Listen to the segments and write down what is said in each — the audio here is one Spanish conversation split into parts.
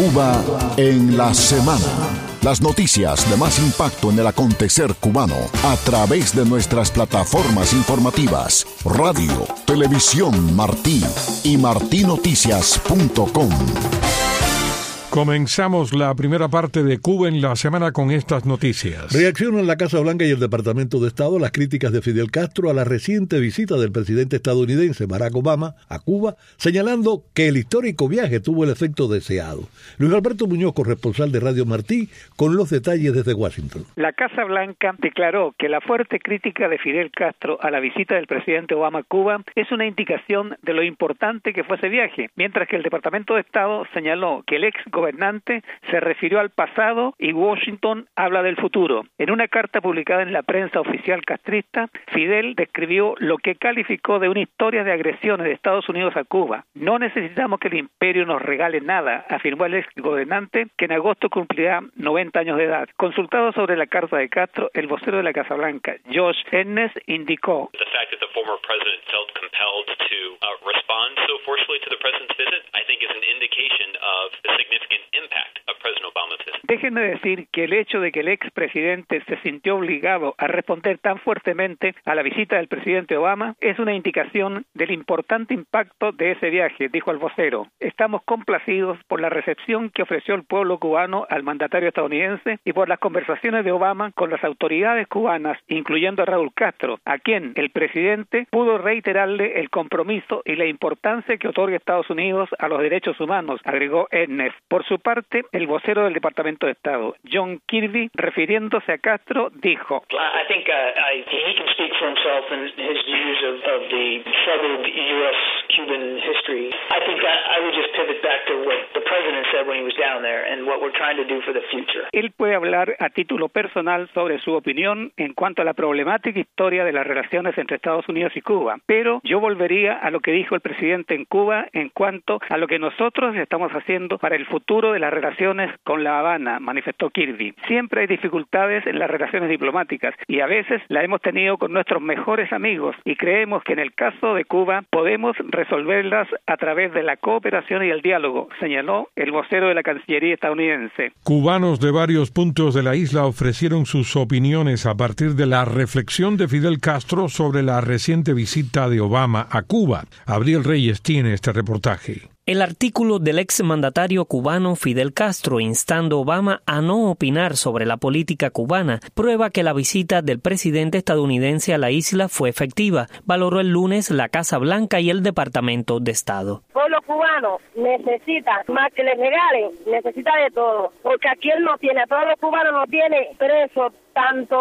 Cuba en la semana. Las noticias de más impacto en el acontecer cubano a través de nuestras plataformas informativas, radio, televisión Martí y martinoticias.com. Comenzamos la primera parte de Cuba en la semana con estas noticias. Reaccionan la Casa Blanca y el Departamento de Estado a las críticas de Fidel Castro a la reciente visita del presidente estadounidense Barack Obama a Cuba, señalando que el histórico viaje tuvo el efecto deseado. Luis Alberto Muñoz, corresponsal de Radio Martí, con los detalles desde Washington. La Casa Blanca declaró que la fuerte crítica de Fidel Castro a la visita del presidente Obama a Cuba es una indicación de lo importante que fue ese viaje, mientras que el Departamento de Estado señaló que el ex gobernante se refirió al pasado y Washington habla del futuro. En una carta publicada en la prensa oficial castrista, Fidel describió lo que calificó de una historia de agresiones de Estados Unidos a Cuba. No necesitamos que el imperio nos regale nada, afirmó el ex gobernante, que en agosto cumplirá 90 años de edad. Consultado sobre la carta de Castro, el vocero de la Casa Blanca, Josh Earnest, indicó: The fact that the former president felt compelled to respond so forcefully to the president's visit, I think is an indication of the significant impact of President Obama's visit. Déjenme decir que el hecho de que el expresidente se sintió obligado a responder tan fuertemente a la visita del presidente Obama es una indicación del importante impacto de ese viaje, dijo el vocero. Estamos complacidos por la recepción que ofreció el pueblo cubano al mandatario estadounidense y por las conversaciones de Obama con las autoridades cubanas, incluyendo a Raúl Castro, a quien el presidente pudo reiterarle el compromiso y la importancia que otorga Estados Unidos a los derechos humanos, agregó Earnest. Por su parte, el vocero del Departamento de Estado, John Kirby, refiriéndose a Castro, dijo: I think he can speak for himself and his views of the troubled U.S.-Cuban history. I think I would just pivot back to what the president said when he was down there and what we're trying to do for the future. Él puede hablar a título personal sobre su opinión en cuanto a la problemática historia de las relaciones entre Estados Unidos y Cuba, pero yo volvería a lo que dijo el presidente en Cuba en cuanto a lo que nosotros estamos haciendo para el futuro de las relaciones con La Habana, manifestó Kirby. Siempre hay dificultades en las relaciones diplomáticas y a veces la hemos tenido con nuestros mejores amigos y creemos que en el caso de Cuba podemos resolverlas a través de la cooperación y el diálogo, señaló el vocero de la Cancillería estadounidense. Cubanos de varios puntos de la isla ofrecieron sus opiniones a partir de la reflexión de Fidel Castro sobre la reciente visita de Obama a Cuba. Abril Reyes tiene este reportaje. El artículo del exmandatario cubano Fidel Castro instando a Obama a no opinar sobre la política cubana prueba que la visita del presidente estadounidense a la isla fue efectiva, valoró el lunes la Casa Blanca y el Departamento de Estado. El pueblo cubano necesita más que le regalen, necesita de todo, porque aquí él no tiene, todos los cubanos no tienen presos, tanto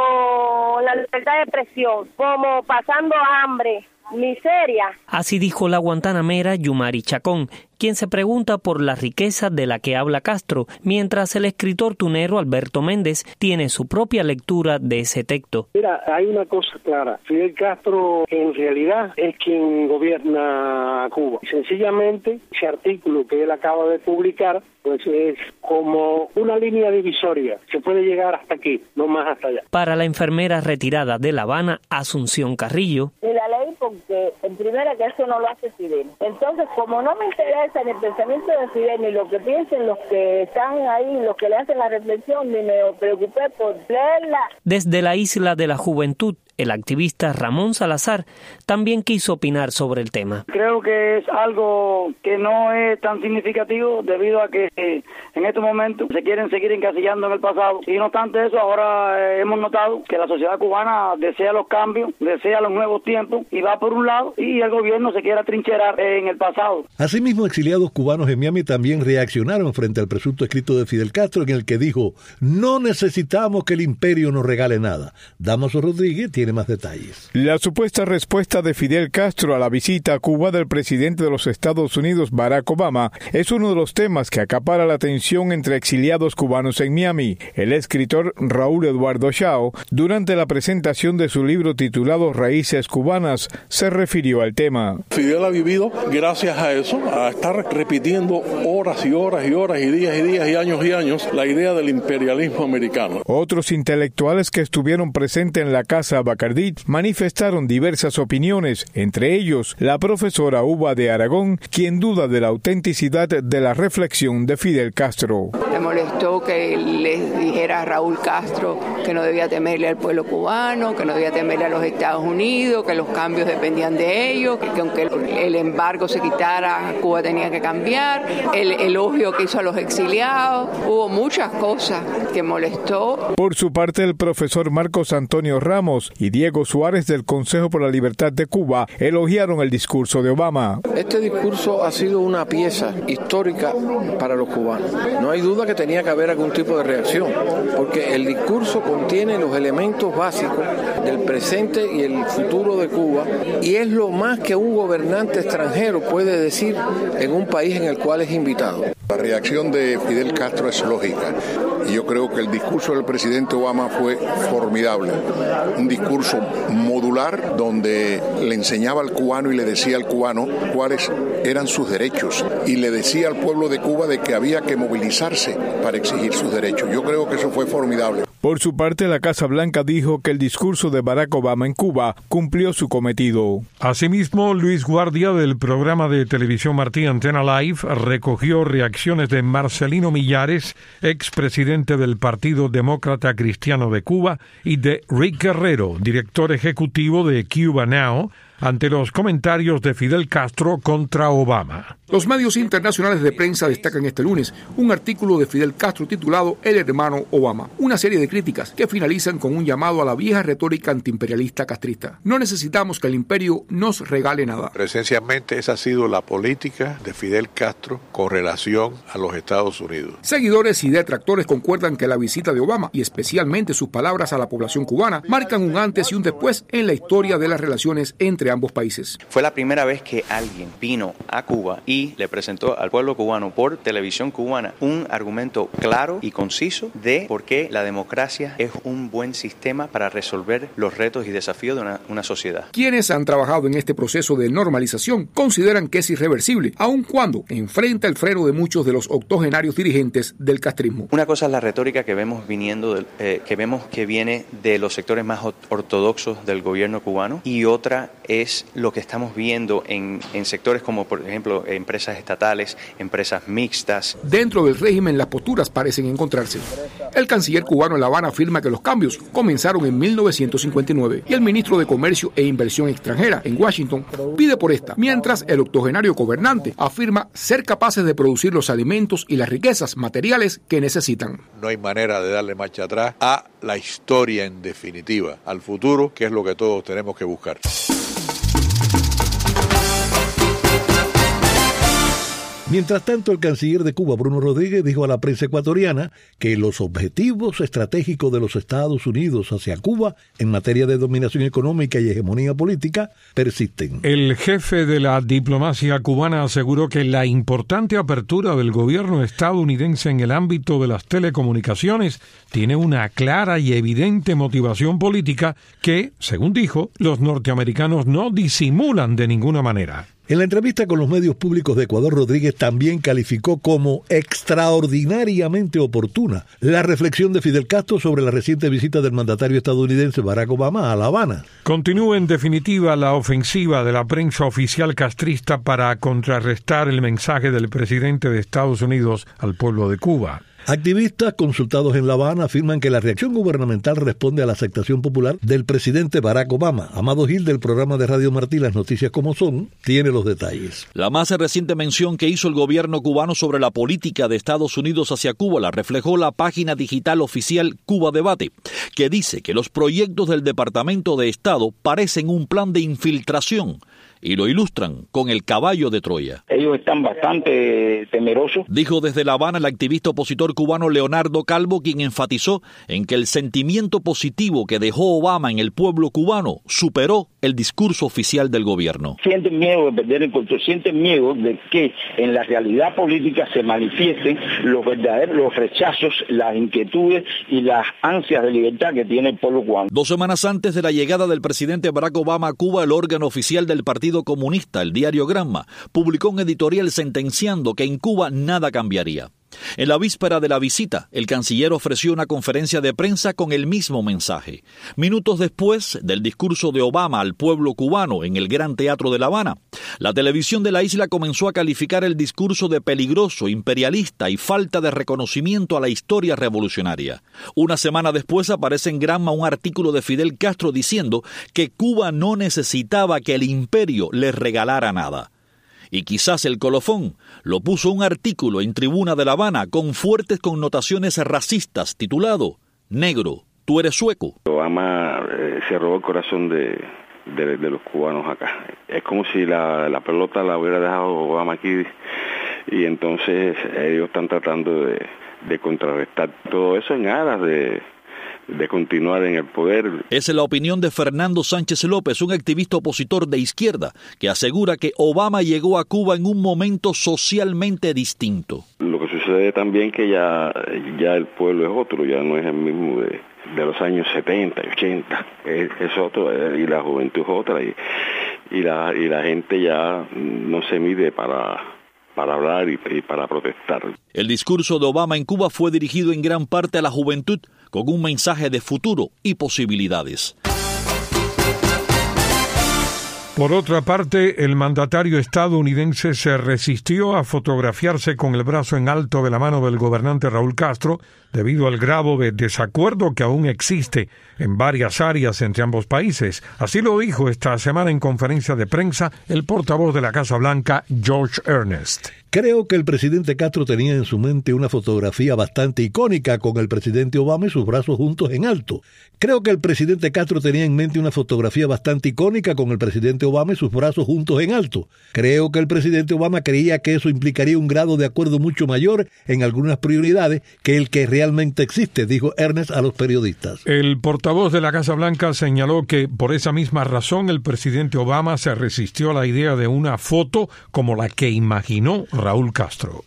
la libertad de expresión como pasando hambre, miseria. Así dijo la guantanamera Yumari Chacón, quien se pregunta por la riqueza de la que habla Castro, mientras el escritor tunero Alberto Méndez tiene su propia lectura de ese texto. Mira, hay una cosa clara. Fidel Castro en realidad es quien gobierna Cuba. Sencillamente, ese artículo que él acaba de publicar, pues es como una línea divisoria. Se puede llegar hasta aquí, no más hasta allá. Para la enfermera retirada de La Habana, Asunción Carrillo. De la ley, porque en primera que eso no lo hace Fidel. Entonces, como no me interesa en el pensamiento de Fidel ni lo que piensen los que están ahí, los que le hacen la reflexión, ni me preocupé por leerla. Desde la Isla de la Juventud, el activista Ramón Salazar también quiso opinar sobre el tema. Creo que es algo que no es tan significativo debido a que en estos momentos se quieren seguir encasillando en el pasado. Y no obstante eso, ahora hemos notado que la sociedad cubana desea los cambios, desea los nuevos tiempos y va por un lado y el gobierno se quiere atrincherar en el pasado. Asimismo, exiliados cubanos en Miami también reaccionaron frente al presunto escrito de Fidel Castro en el que dijo: no necesitamos que el imperio nos regale nada. Damaso Rodríguez tiene más detalles. La supuesta respuesta de Fidel Castro a la visita a Cuba del presidente de los Estados Unidos, Barack Obama, es uno de los temas que acapara la atención entre exiliados cubanos en Miami. El escritor Raúl Eduardo Chao, durante la presentación de su libro titulado Raíces Cubanas, se refirió al tema. Fidel ha vivido gracias a eso, a estar repitiendo horas y horas y horas y días y años la idea del imperialismo americano. Otros intelectuales que estuvieron presentes en la Casa Bacán Bacardí manifestaron diversas opiniones, entre ellos la profesora Uva de Aragón, quien duda de la autenticidad de la reflexión de Fidel Castro. Me molestó que les dijera a Raúl Castro que no debía temerle al pueblo cubano, que no debía temerle a los Estados Unidos, que los cambios dependían de ellos, que aunque el embargo se quitara, Cuba tenía que cambiar, el elogio que hizo a los exiliados. Hubo muchas cosas que molestó. Por su parte, el profesor Marcos Antonio Ramos y Diego Suárez del Consejo por la Libertad de Cuba elogiaron el discurso de Obama. Este discurso ha sido una pieza histórica para los cubanos. No hay duda que tenía que haber algún tipo de reacción, porque el discurso contiene los elementos básicos del presente y el futuro de Cuba, y es lo más que un gobernante extranjero puede decir en un país en el cual es invitado. La reacción de Fidel Castro es lógica y yo creo que el discurso del presidente Obama fue formidable. Un discurso modular donde le enseñaba al cubano y le decía al cubano cuáles eran sus derechos y le decía al pueblo de Cuba de que había que movilizarse para exigir sus derechos. Yo creo que eso fue formidable. Por su parte, la Casa Blanca dijo que el discurso de Barack Obama en Cuba cumplió su cometido. Asimismo, Luis Guardia, del programa de televisión Martí Antena Live, recogió reacciones de Marcelino Millares, expresidente del Partido Demócrata Cristiano de Cuba, y de Rick Guerrero, director ejecutivo de Cuba Now, ante los comentarios de Fidel Castro contra Obama. Los medios internacionales de prensa destacan este lunes un artículo de Fidel Castro titulado El hermano Obama, una serie de críticas que finalizan con un llamado a la vieja retórica antiimperialista castrista. No necesitamos que el imperio nos regale nada. Esencialmente esa ha sido la política de Fidel Castro con relación a los Estados Unidos. Seguidores y detractores concuerdan que la visita de Obama y especialmente sus palabras a la población cubana marcan un antes y un después en la historia de las relaciones entre ambos países. Fue la primera vez que alguien vino a Cuba y le presentó al pueblo cubano por televisión cubana un argumento claro y conciso de por qué la democracia es un buen sistema para resolver los retos y desafíos de una sociedad. Quienes han trabajado en este proceso de normalización consideran que es irreversible, aun cuando enfrenta el freno de muchos de los octogenarios dirigentes del castrismo. Una cosa es la retórica que vemos que viene de los sectores más ortodoxos del gobierno cubano, y otra es lo que estamos viendo en sectores como, por ejemplo, empresas estatales, empresas mixtas. Dentro del régimen las posturas parecen encontrarse. El canciller cubano en La Habana afirma que los cambios comenzaron en 1959 y el ministro de Comercio e Inversión Extranjera en Washington pide por esta, mientras el octogenario gobernante afirma ser capaces de producir los alimentos y las riquezas materiales que necesitan. No hay manera de darle marcha atrás a la historia en definitiva, al futuro, que es lo que todos tenemos que buscar. Mientras tanto, el canciller de Cuba, Bruno Rodríguez, dijo a la prensa ecuatoriana que los objetivos estratégicos de los Estados Unidos hacia Cuba en materia de dominación económica y hegemonía política persisten. El jefe de la diplomacia cubana aseguró que la importante apertura del gobierno estadounidense en el ámbito de las telecomunicaciones tiene una clara y evidente motivación política que, según dijo, los norteamericanos no disimulan de ninguna manera. En la entrevista con los medios públicos de Ecuador, Rodríguez también calificó como extraordinariamente oportuna la reflexión de Fidel Castro sobre la reciente visita del mandatario estadounidense Barack Obama a La Habana. Continúa en definitiva la ofensiva de la prensa oficial castrista para contrarrestar el mensaje del presidente de Estados Unidos al pueblo de Cuba. Activistas consultados en La Habana afirman que la reacción gubernamental responde a la aceptación popular del presidente Barack Obama. Amado Gil, del programa de Radio Martí Las Noticias Como Son, tiene los detalles. La más reciente mención que hizo el gobierno cubano sobre la política de Estados Unidos hacia Cuba la reflejó la página digital oficial Cuba Debate, que dice que los proyectos del Departamento de Estado parecen un plan de infiltración, y lo ilustran con el caballo de Troya. Ellos están bastante temerosos. Dijo desde La Habana el activista opositor cubano Leonardo Calvo, quien enfatizó en que el sentimiento positivo que dejó Obama en el pueblo cubano superó el discurso oficial del gobierno. Sienten miedo de perder el control, sienten miedo de que en la realidad política se manifiesten los rechazos, las inquietudes y las ansias de libertad que tiene el pueblo cubano. 2 semanas antes de la llegada del presidente Barack Obama a Cuba, el órgano oficial del Partido Comunista, el diario Granma, publicó un editorial sentenciando que en Cuba nada cambiaría. En la víspera de la visita, el canciller ofreció una conferencia de prensa con el mismo mensaje. Minutos después del discurso de Obama al pueblo cubano en el Gran Teatro de La Habana, la televisión de la isla comenzó a calificar el discurso de peligroso, imperialista y falta de reconocimiento a la historia revolucionaria. Una semana después aparece en Granma un artículo de Fidel Castro diciendo que Cuba no necesitaba que el imperio le regalara nada. Y quizás el colofón lo puso un artículo en Tribuna de La Habana con fuertes connotaciones racistas titulado «Negro, tú eres sueco». Obama se robó el corazón de los cubanos acá. Es como si la pelota la hubiera dejado Obama aquí y entonces ellos están tratando de contrarrestar todo eso en aras de continuar en el poder. Esa es la opinión de Fernando Sánchez López, un activista opositor de izquierda, que asegura que Obama llegó a Cuba en un momento socialmente distinto. Lo que sucede también que ya el pueblo es otro, ya no es el mismo de los años 70 y 80, es otro, y la juventud es otra, y la gente ya no se mide para hablar y para protestar. El discurso de Obama en Cuba fue dirigido en gran parte a la juventud, con un mensaje de futuro y posibilidades. Por otra parte, el mandatario estadounidense se resistió a fotografiarse con el brazo en alto de la mano del gobernante Raúl Castro debido al grave desacuerdo que aún existe en varias áreas entre ambos países. Así lo dijo esta semana en conferencia de prensa el portavoz de la Casa Blanca, George Ernest. Creo que el presidente Castro tenía en su mente una fotografía bastante icónica con el presidente Obama y sus brazos juntos en alto. Creo que el presidente Castro tenía en mente una fotografía bastante icónica con el presidente Obama y sus brazos juntos en alto. Creo que el presidente Obama creía que eso implicaría un grado de acuerdo mucho mayor en algunas prioridades que el que realmente existe, dijo Ernest a los periodistas. El portavoz de la Casa Blanca señaló que por esa misma razón el presidente Obama se resistió a la idea de una foto como la que imaginó Raúl Castro.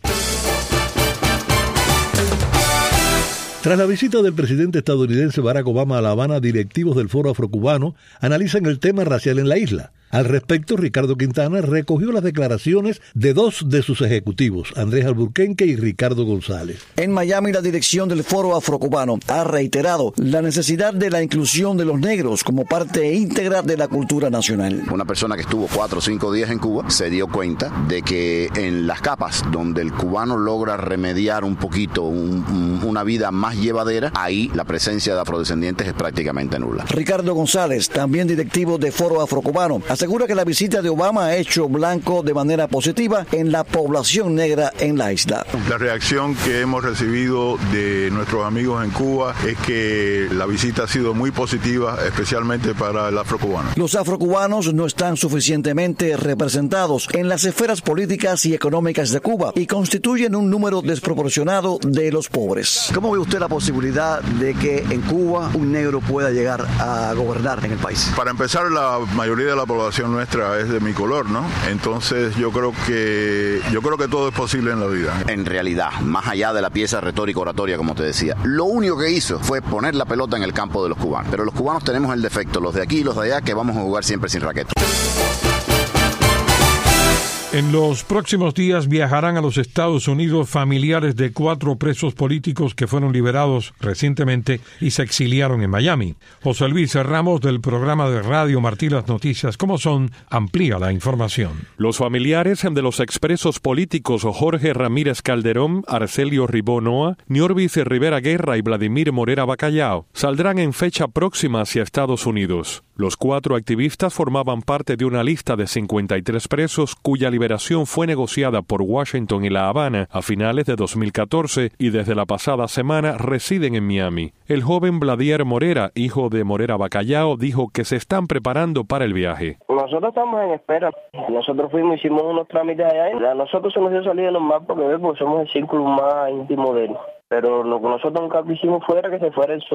Tras la visita del presidente estadounidense Barack Obama a La Habana, directivos del Foro Afrocubano analizan el tema racial en la isla. Al respecto, Ricardo Quintana recogió las declaraciones de dos de sus ejecutivos, Andrés Alburquerque y Ricardo González. En Miami, la dirección del Foro Afrocubano ha reiterado la necesidad de la inclusión de los negros como parte íntegra de la cultura nacional. Una persona que estuvo 4 o 5 días en Cuba se dio cuenta de que en las capas donde el cubano logra remediar un poquito una vida más llevadera, ahí la presencia de afrodescendientes es prácticamente nula. Ricardo González, también directivo de Foro Afrocubano, asegura que la visita de Obama ha hecho blanco de manera positiva en la población negra en la isla. La reacción que hemos recibido de nuestros amigos en Cuba es que la visita ha sido muy positiva, especialmente para el afrocubano. Los afrocubanos no están suficientemente representados en las esferas políticas y económicas de Cuba y constituyen un número desproporcionado de los pobres. ¿Cómo ve usted la posibilidad de que en Cuba un negro pueda llegar a gobernar en el país? Para empezar, la mayoría de la población nuestra es de mi color, ¿no? Entonces yo creo que todo es posible en la vida. En realidad, más allá de la pieza retórica oratoria, como te decía, lo único que hizo fue poner la pelota en el campo de los cubanos. Pero los cubanos tenemos el defecto, los de aquí y los de allá, que vamos a jugar siempre sin raqueta. En los próximos días viajarán a los Estados Unidos familiares de 4 presos políticos que fueron liberados recientemente y se exiliaron en Miami. José Luis Ramos, del programa de Radio Martí Las Noticias ¿Cómo son?, amplía la información. Los familiares de los expresos políticos Jorge Ramírez Calderón, Arcelio Ribonoa, Niorvis Rivera Guerra y Vladimir Morera Bacallao saldrán en fecha próxima hacia Estados Unidos. Los 4 activistas formaban parte de una lista de 53 presos cuya liberación fue negociada por Washington y La Habana a finales de 2014 y desde la pasada semana residen en Miami. El joven Vladimir Morera, hijo de Morera Bacallao, dijo que se están preparando para el viaje. Nosotros estamos en espera. Nosotros hicimos unos trámites allá y a nosotros se nos dio salida normal porque somos el círculo más íntimo de él. Pero lo que nosotros nunca quisimos fuera que se fuera él solo.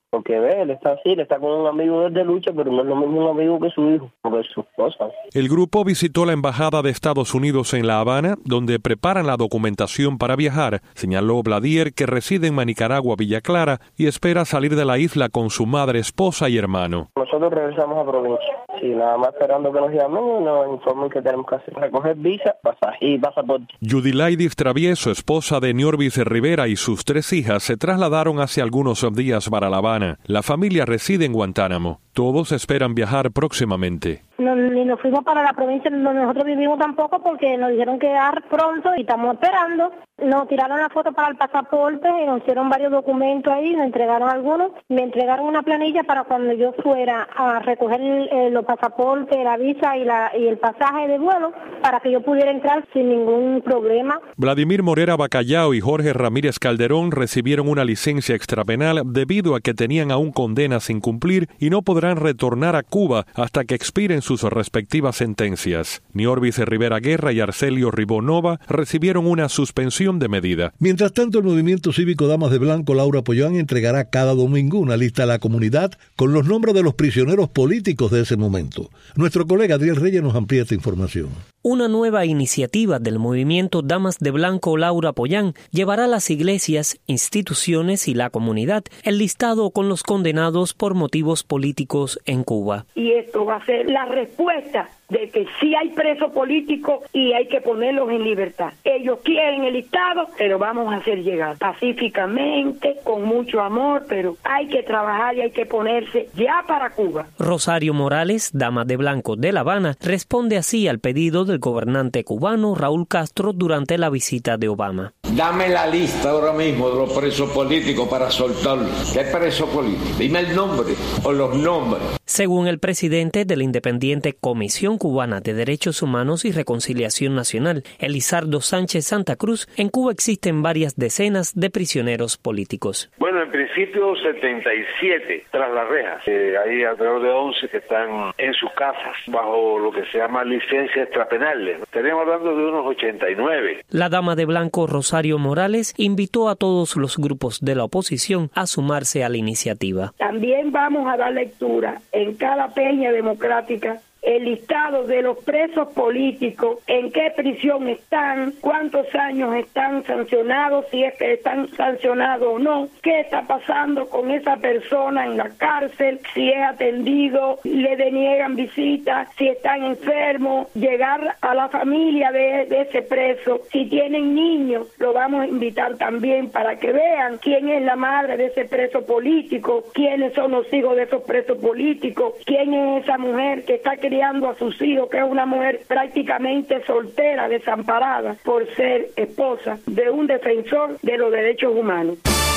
Porque ve, él está así, él está con un amigo desde lucha, pero no es lo mismo un amigo que su hijo, o que su esposa. El grupo visitó la Embajada de Estados Unidos en La Habana, donde preparan la documentación para viajar. Señaló Bladier, que reside en Manicaragua, Villa Clara, y espera salir de la isla con su madre, esposa y hermano. Nosotros regresamos a provincia. Sí, nada más esperando que nos llamen y nos informen que tenemos que hacer. Recoger visa, pasaje y pasaporte. Yudilaidis Travieso, esposa de Niorvis Rivera, y sus 3 hijas se trasladaron hace algunos días para La Habana. La familia reside en Guantánamo. Todos esperan viajar próximamente. Ni nos fuimos para la provincia donde nosotros vivimos tampoco, porque nos dijeron que llegar pronto y estamos esperando. Nos tiraron la foto para el pasaporte y nos hicieron varios documentos ahí, nos entregaron algunos. Me entregaron una planilla para cuando yo fuera a recoger los pasaportes, la visa y el pasaje de vuelo, para que yo pudiera entrar sin ningún problema. Vladimir Morera Bacallao y Jorge Ramírez Calderón recibieron una licencia extrapenal debido a que tenían aún condenas sin cumplir y no podrán retornar a Cuba hasta que expiren sus respectivas sentencias. Niorvis Rivera Guerra y Arcelio Ribonova recibieron una suspensión de medida. Mientras tanto, el movimiento cívico Damas de Blanco Laura Pollán entregará cada domingo una lista a la comunidad con los nombres de los prisioneros políticos de ese momento. Nuestro colega Adriel Reyes nos amplía esta información. Una nueva iniciativa del movimiento Damas de Blanco Laura Pollán llevará a las iglesias, instituciones y la comunidad el listado con los condenados por motivos políticos en Cuba. Y esto va a ser la respuesta de que sí hay presos políticos y hay que ponerlos en libertad. Ellos quieren el listado, pero vamos a hacer llegar pacíficamente, con mucho amor, pero hay que trabajar y hay que ponerse ya para Cuba. Rosario Morales, dama de blanco de La Habana, responde así al pedido del gobernante cubano Raúl Castro durante la visita de Obama. Dame la lista ahora mismo de los presos políticos para soltarlos. ¿Qué preso político? Dime el nombre o los nombres. Según el presidente de la independiente Comisión Cubana de Derechos Humanos y Reconciliación Nacional, Elizardo Sánchez Santa Cruz, en Cuba existen varias decenas de prisioneros políticos. Bueno, en principio 77 tras las rejas. Hay alrededor de 11 que están en sus casas bajo lo que se llama licencia extrapenal. Estaríamos hablando de unos 89. La dama de blanco Rosario Morales invitó a todos los grupos de la oposición a sumarse a la iniciativa. También vamos a dar lectura en cada peña democrática el listado de los presos políticos, en qué prisión están, cuántos años están sancionados, si es que están sancionados o no, qué está pasando con esa persona en la cárcel, si es atendido, le deniegan visitas, si están enfermos, llegar a la familia de ese preso, si tienen niños, lo vamos a invitar también para que vean quién es la madre de ese preso político, quiénes son los hijos de esos presos políticos, quién es esa mujer que está criando a sus hijos, que es una mujer prácticamente soltera, desamparada, por ser esposa de un defensor de los derechos humanos.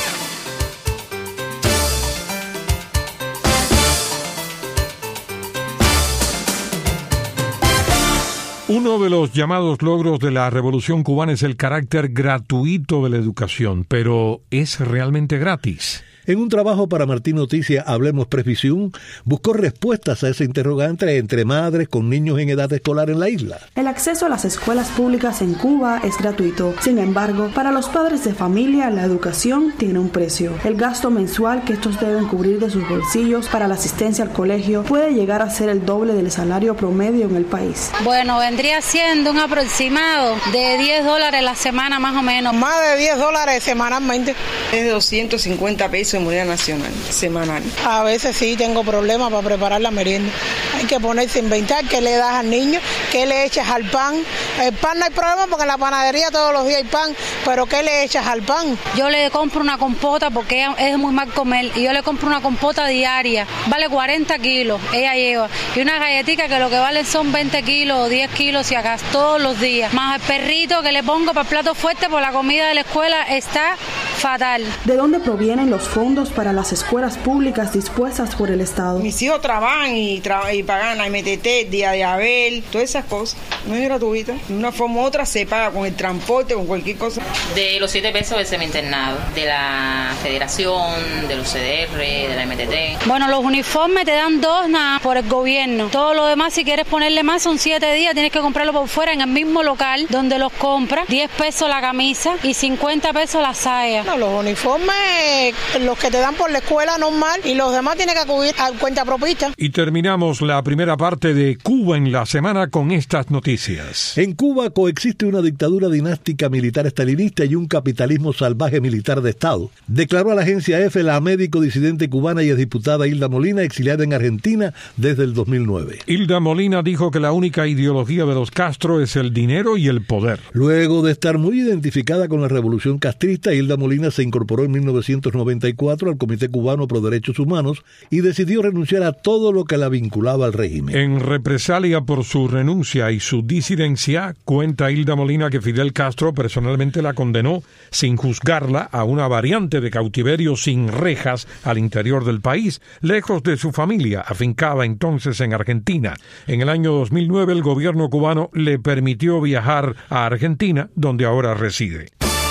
Uno de los llamados logros de la Revolución cubana es el carácter gratuito de la educación, pero ¿es realmente gratis? En un trabajo para Martín Noticias, Hablemos Previsión, buscó respuestas a ese interrogante entre madres con niños en edad escolar en la isla. El acceso a las escuelas públicas en Cuba es gratuito. Sin embargo, para los padres de familia, la educación tiene un precio. El gasto mensual que estos deben cubrir de sus bolsillos para la asistencia al colegio puede llegar a ser el doble del salario promedio en el país. Bueno, vendría siendo un aproximado de $10 la semana más o menos. Más de $10 semanalmente. Es de 250 pesos en moneda nacional, semanal. A veces sí tengo problemas para preparar la merienda. Hay que ponerse a inventar qué le das al niño, qué le echas al pan. El pan no hay problema porque en la panadería todos los días hay pan, pero ¿qué le echas al pan? Yo le compro una compota porque es muy mal comer y yo le compro una compota diaria. Vale 40 kilos, ella lleva. Y una galletita que lo que vale son 20 kilos o 10 kilos si acaso, todos los días. Más el perrito que le pongo para el plato fuerte por la comida de la escuela está fatal. ¿De dónde provienen los fondos para las escuelas públicas dispuestas por el Estado? Mis hijos trabajan y pagan la MTT, Día de Abel, todas esas cosas. No es gratuita. De una forma u otra se paga con el transporte, con cualquier cosa. De los 7 pesos del semi-internado, de la Federación, de los CDR, de la MTT. Bueno, los uniformes te dan 2 nada por el gobierno. Todo lo demás, si quieres ponerle más, son 7 días. Tienes que comprarlo por fuera en el mismo local donde los compras. 10 pesos la camisa y 50 pesos la saya. No, los uniformes, los que te dan por la escuela normal, y los demás tienen que acudir a cuenta propista. Y terminamos la primera parte de Cuba en la semana con estas noticias. En Cuba coexiste una dictadura dinástica militar estalinista y un capitalismo salvaje militar de Estado. Declaró a la agencia EFE la médico disidente cubana y exdiputada Hilda Molina, exiliada en Argentina desde el 2009. Hilda Molina dijo que la única ideología de los Castro es el dinero y el poder. Luego de estar muy identificada con la revolución castrista, Hilda Molina se incorporó en 1994 al Comité Cubano Pro Derechos Humanos y decidió renunciar a todo lo que la vinculaba al régimen. En represalia por su renuncia y su disidencia, cuenta Hilda Molina que Fidel Castro personalmente la condenó, sin juzgarla, a una variante de cautiverio sin rejas al interior del país, lejos de su familia, afincada entonces en Argentina. En el año 2009 el gobierno cubano le permitió viajar a Argentina, donde ahora reside.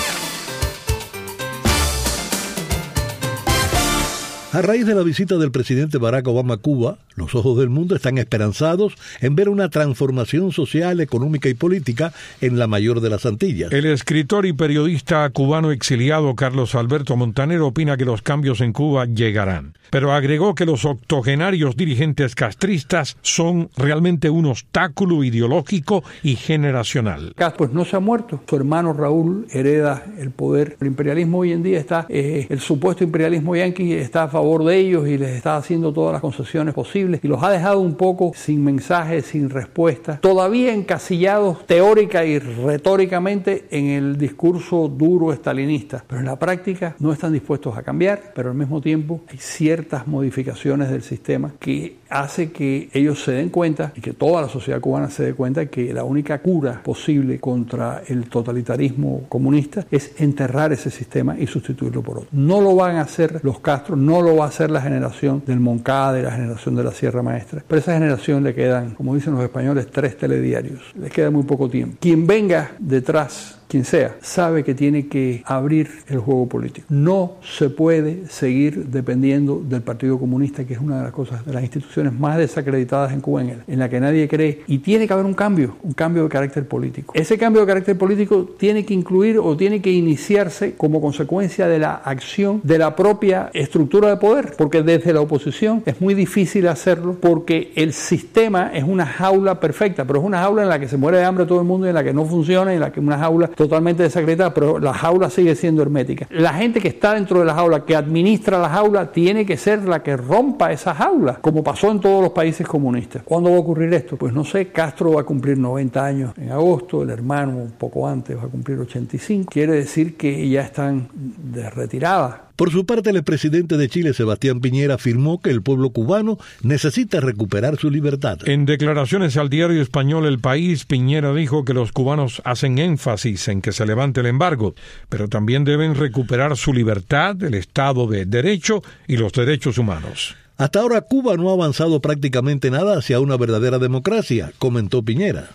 A raíz de la visita del presidente Barack Obama a Cuba, los ojos del mundo están esperanzados en ver una transformación social, económica y política en la mayor de las Antillas. El escritor y periodista cubano exiliado Carlos Alberto Montaner opina que los cambios en Cuba llegarán, pero agregó que los octogenarios dirigentes castristas son realmente un obstáculo ideológico y generacional. Pues no se ha muerto. Su hermano Raúl hereda el poder. El imperialismo hoy en día está, el supuesto imperialismo yanqui está a favor de ellos y les está haciendo todas las concesiones posibles y los ha dejado un poco sin mensaje, sin respuesta, todavía encasillados teórica y retóricamente en el discurso duro estalinista, pero en la práctica no están dispuestos a cambiar, pero al mismo tiempo hay ciertas modificaciones del sistema que hace que ellos se den cuenta y que toda la sociedad cubana se dé cuenta que la única cura posible contra el totalitarismo comunista es enterrar ese sistema y sustituirlo por otro. No lo van a hacer los Castro, no lo va a hacer la generación del Moncada, la generación de la Sierra Maestra. Pero a esa generación le quedan, como dicen los españoles, 3 telediarios. Les queda muy poco tiempo. Quien venga detrás, quien sea, sabe que tiene que abrir el juego político. No se puede seguir dependiendo del Partido Comunista, que es una de las cosas, de las instituciones más desacreditadas en Cuba, en la que nadie cree, y tiene que haber un cambio de carácter político. Ese cambio de carácter político tiene que incluir o tiene que iniciarse como consecuencia de la acción de la propia estructura de poder, porque desde la oposición es muy difícil hacerlo, porque el sistema es una jaula perfecta, pero es una jaula en la que se muere de hambre todo el mundo y en la que no funciona, en la que una jaula totalmente desacreditada, pero la jaula sigue siendo hermética. La gente que está dentro de la jaula, que administra la jaula, tiene que ser la que rompa esa jaula, como pasó en todos los países comunistas. ¿Cuándo va a ocurrir esto? Pues no sé, Castro va a cumplir 90 años en agosto, el hermano un poco antes va a cumplir 85, quiere decir que ya están de retirada. Por su parte, el expresidente de Chile, Sebastián Piñera, afirmó que el pueblo cubano necesita recuperar su libertad. En declaraciones al diario español El País, Piñera dijo que los cubanos hacen énfasis en que se levante el embargo, pero también deben recuperar su libertad, el Estado de Derecho y los derechos humanos. Hasta ahora Cuba no ha avanzado prácticamente nada hacia una verdadera democracia, comentó Piñera.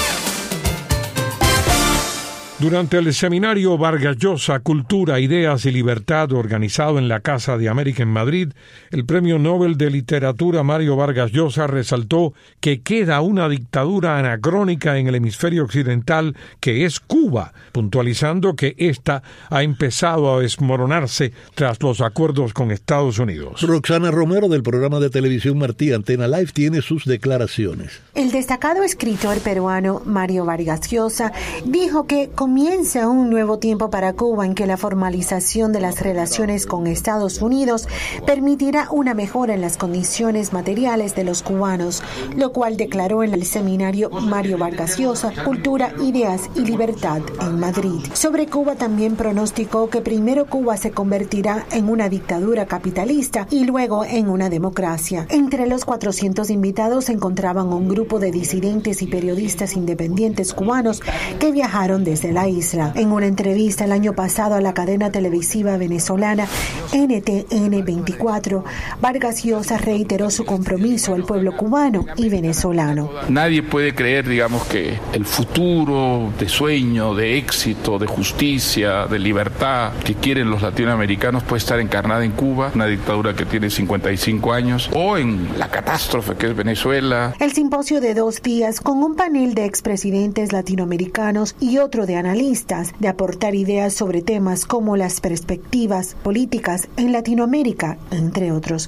Durante el seminario Vargas Llosa, Cultura, Ideas y Libertad, organizado en la Casa de América en Madrid, el Premio Nobel de Literatura Mario Vargas Llosa resaltó que queda una dictadura anacrónica en el hemisferio occidental, que es Cuba, puntualizando que ésta ha empezado a desmoronarse tras los acuerdos con Estados Unidos. Roxana Romero, del programa de televisión Martí Antena Live, tiene sus declaraciones. El destacado escritor peruano Mario Vargas Llosa dijo que comienza un nuevo tiempo para Cuba en que la formalización de las relaciones con Estados Unidos permitirá una mejora en las condiciones materiales de los cubanos, lo cual declaró en el seminario Mario Vargas Llosa, Cultura, Ideas y Libertad en Madrid. Sobre Cuba también pronosticó que primero Cuba se convertirá en una dictadura capitalista y luego en una democracia. Entre los 400 invitados se encontraban un grupo de disidentes y periodistas independientes cubanos que viajaron desde la isla. En una entrevista el año pasado a la cadena televisiva venezolana NTN 24, Vargas Llosa reiteró su compromiso al pueblo cubano y venezolano. Nadie puede creer, digamos, que el futuro de sueño, de éxito, de justicia, de libertad que quieren los latinoamericanos puede estar encarnada en Cuba, una dictadura que tiene 55 años, o en la catástrofe que es Venezuela. El simposio de 2 días, con un panel de expresidentes latinoamericanos y otro de analistas analistas de aportar ideas sobre temas como las perspectivas políticas en Latinoamérica, entre otros.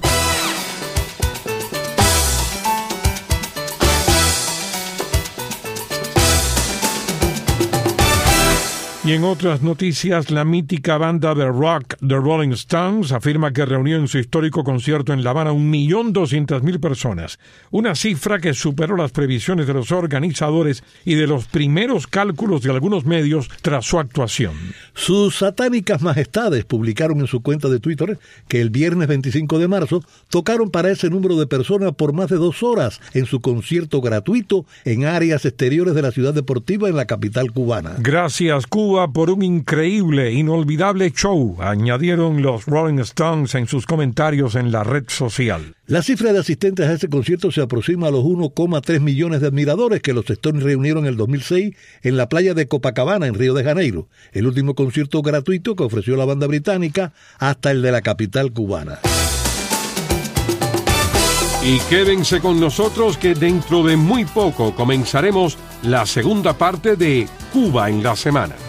Y en otras noticias, la mítica banda de rock The Rolling Stones afirma que reunió en su histórico concierto en La Habana 1.200.000 personas, una cifra que superó las previsiones de los organizadores y de los primeros cálculos de algunos medios tras su actuación. Sus satánicas majestades publicaron en su cuenta de Twitter que el viernes 25 de marzo tocaron para ese número de personas por más de 2 horas en su concierto gratuito en áreas exteriores de la ciudad deportiva en la capital cubana. Gracias, Cuba, por un increíble, inolvidable show, añadieron los Rolling Stones en sus comentarios en la red social. La cifra de asistentes a ese concierto se aproxima a los 1,3 millones de admiradores que los Stones reunieron en el 2006 en la playa de Copacabana, en Río de Janeiro, el último concierto gratuito que ofreció la banda británica hasta el de la capital cubana. Y quédense con nosotros que dentro de muy poco comenzaremos la segunda parte de Cuba en la semana.